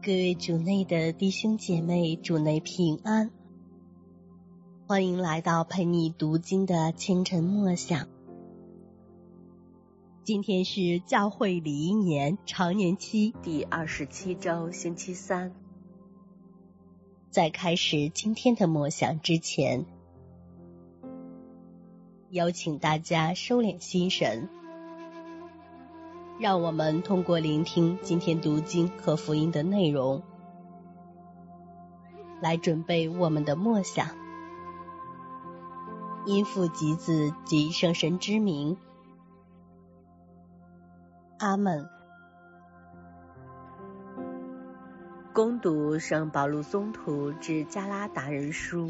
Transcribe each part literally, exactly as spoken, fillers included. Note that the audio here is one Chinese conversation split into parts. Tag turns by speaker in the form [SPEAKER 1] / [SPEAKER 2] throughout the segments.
[SPEAKER 1] 各位主内的弟兄姐妹，主内平安，欢迎来到陪你读经的清晨默想。今天是教会礼仪年常年期
[SPEAKER 2] 第二十七周星期三。
[SPEAKER 1] 在开始今天的默想之前，邀请大家收敛心神，让我们通过聆听今天读经和福音的内容，来准备我们的默想。因父及子及圣神之名，阿们。
[SPEAKER 2] 恭读圣保禄宗徒致加拉达人书。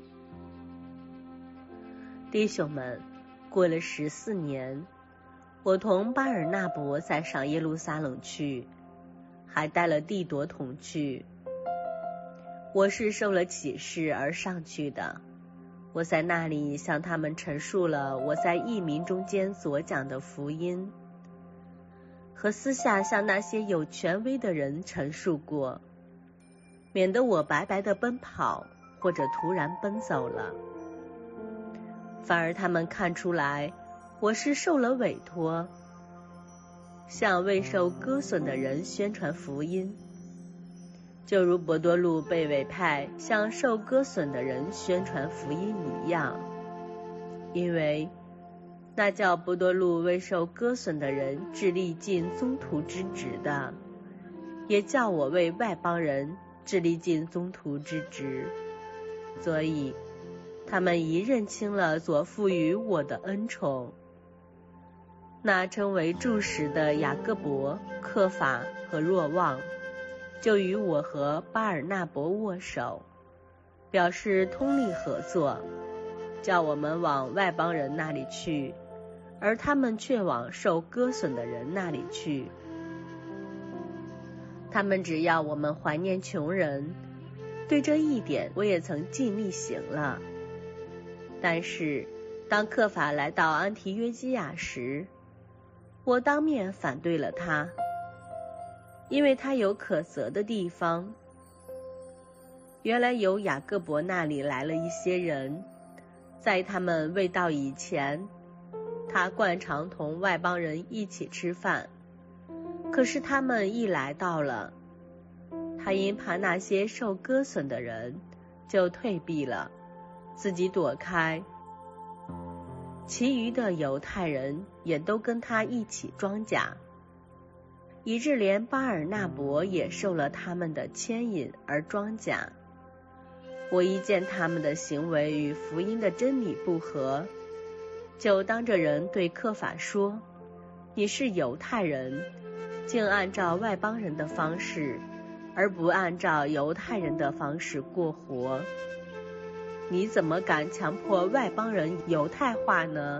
[SPEAKER 2] 弟兄们，过了十四年，我同巴尔纳伯再上耶路撒冷去，还带了弟朵同去。我是受了启示而上去的。我在那里向他们陈述了我在异民中间所讲的福音，和私下向那些有权威的人陈述过，免得我白白的奔跑，或者突然奔走了。反而他们看出来我是受了委托，向未受割损的人宣传福音，就如伯多禄被委派向受割损的人宣传福音一样。因为那叫伯多禄为受割损的人致力尽宗徒之职的，也叫我为外邦人致力尽宗徒之职。所以他们一认清了所赋予我的恩宠。那称为柱石的雅各伯、刻法和若望，就与我和巴尔纳伯握手，表示通力合作，叫我们往外邦人那里去，而他们却往受割损的人那里去。他们只要我们怀念穷人，对这一点我也曾尽力行了。但是当刻法来到安提约基亚时，我当面反对了他，因为他有可责的地方。原来由雅各伯那里来了一些人，在他们未到以前，他惯常同外邦人一起吃饭。可是他们一来到了，他因怕那些受割损的人，就退避了，自己躲开。其余的犹太人也都跟他一起装甲，以致连巴尔纳伯也受了他们的牵引而装甲。我一见他们的行为与福音的真理不合，就当着人对刻法说：你是犹太人，竟按照外邦人的方式，而不按照犹太人的方式过活。你怎么敢强迫外邦人犹太化呢？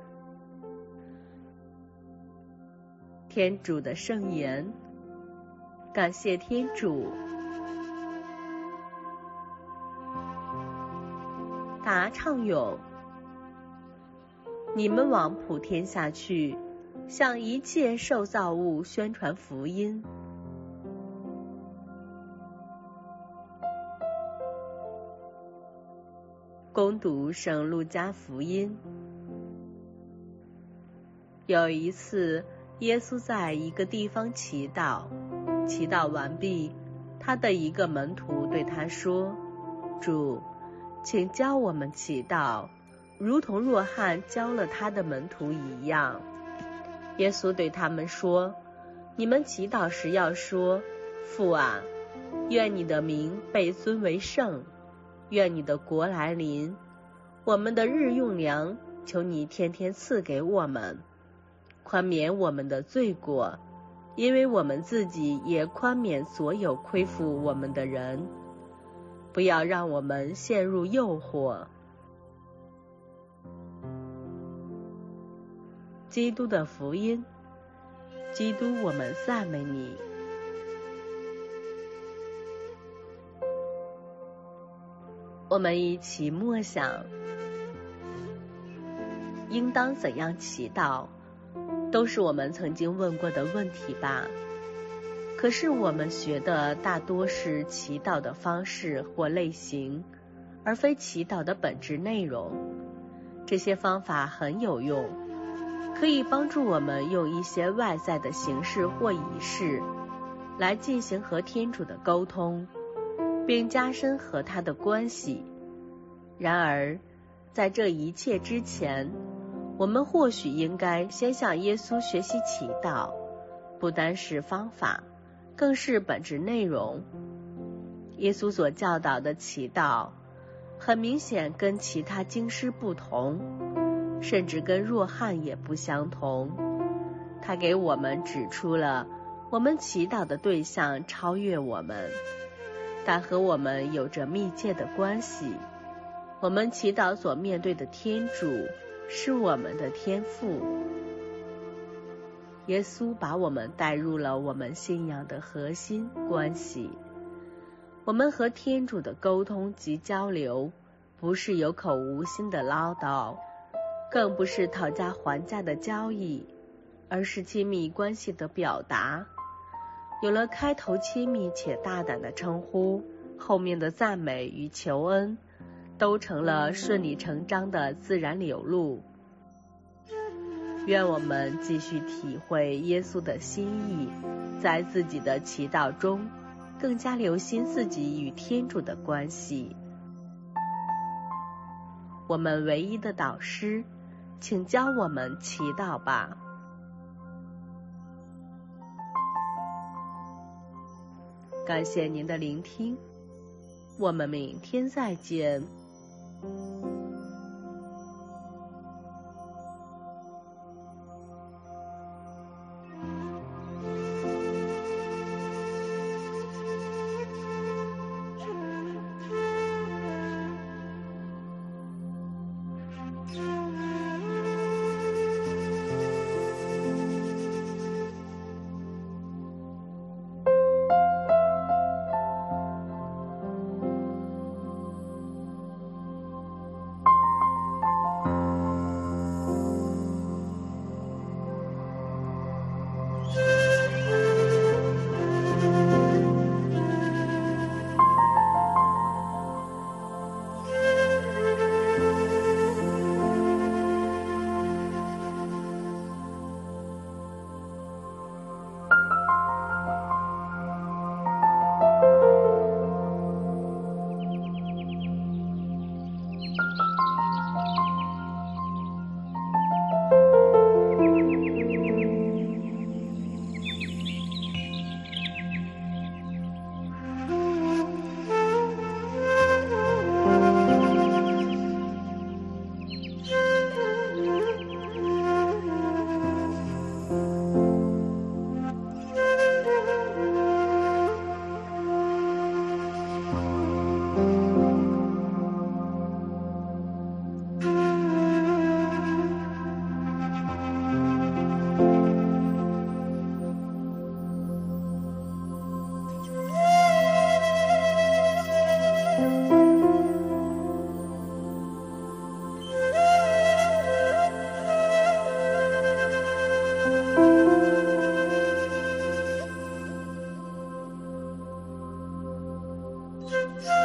[SPEAKER 2] 天主的圣言。感谢天主。答唱咏。你们往普天下去，向一切受造物宣传福音。恭读圣路加福音。有一次，耶稣在一个地方祈祷，祈祷完毕，他的一个门徒对他说：主，请教我们祈祷，如同若翰教了他的门徒一样。耶稣对他们说：你们祈祷时要说：父啊，愿你的名被尊为圣，愿你的国来临，我们的日用粮求你天天赐给我们，宽免我们的罪过，因为我们自己也宽免所有亏负我们的人，不要让我们陷入诱惑。基督的福音。基督，我们赞美你。我们一起默想，应当怎样祈祷，都是我们曾经问过的问题吧。可可是我们学的大多是祈祷的方式或类型，而非祈祷的本质内容。这些方法很有用，可以帮助我们用一些外在的形式或仪式来进行和天主的沟通，并加深和他的关系。然而，在这一切之前，我们或许应该先向耶稣学习祈祷，不单是方法，更是本质内容。耶稣所教导的祈祷，很明显跟其他经师不同，甚至跟若翰也不相同。他给我们指出了我们祈祷的对象超越我们，但和我们有着密切的关系。我们祈祷所面对的天主是我们的天父。耶稣把我们带入了我们信仰的核心关系。我们和天主的沟通及交流，不是有口无心的唠叨，更不是讨价还价的交易，而是亲密关系的表达。有了开头亲密且大胆的称呼，后面的赞美与求恩都成了顺理成章的自然流露。愿我们继续体会耶稣的心意，在自己的祈祷中更加留心自己与天主的关系。我们唯一的导师，请教我们祈祷吧。感谢您的聆听，我们明天再见。
[SPEAKER 1] Thank you.